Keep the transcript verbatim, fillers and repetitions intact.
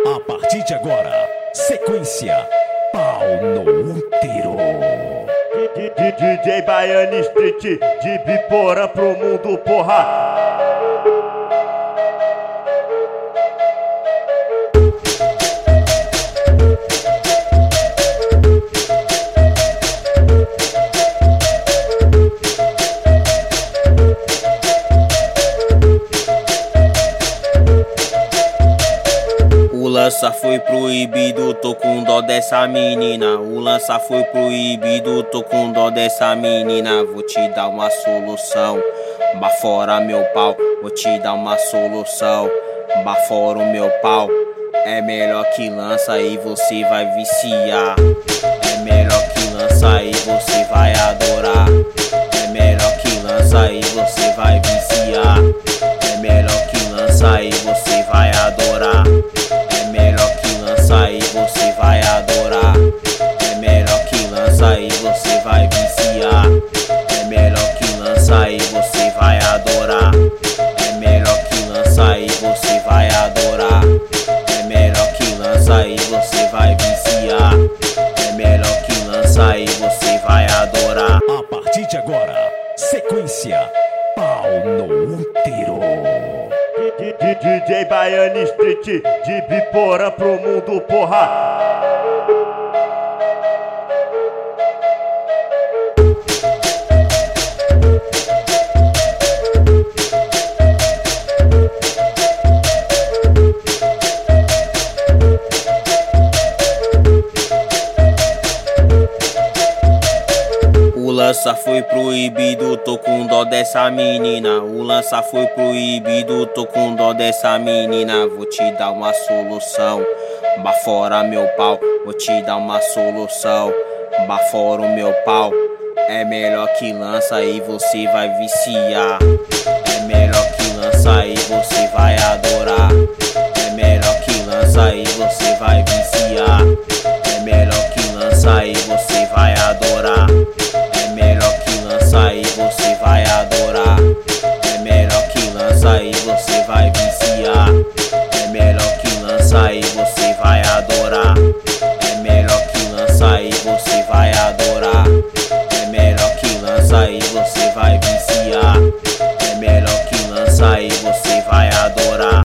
A partir de agora, sequência Pau no Útero. D J Baiano Street, de Biporã pro mundo, porra. O lança foi proibido, tô com dó dessa menina. O lança foi proibido, tô com dó dessa menina. Vou te dar uma solução, bafora meu pau. Vou te dar uma solução, bafora o meu pau. É melhor que lança e você vai viciar. É melhor que lança e você vai adorar. É melhor que lança e você vai viciar. É melhor que lança e você vai adorar. É melhor que lança e você vai adorar. É melhor que lança e você vai viciar. É melhor que lança e você vai adorar. É melhor que lança e você vai adorar. É melhor que lança e você vai viciar. É melhor que lança e você vai adorar. A partir de agora, sequência Pau no Útero. D J Baiano Street, de Biporã pro mundo, porra. O lança foi proibido, tô com dó dessa menina. O lança foi proibido, tô com dó dessa menina. Vou te dar uma solução, bafora meu pau. Vou te dar uma solução, bafora o meu pau. É melhor que lança e você vai viciar. É melhor que lança e você vai adorar. É melhor que lança e você vai viciar.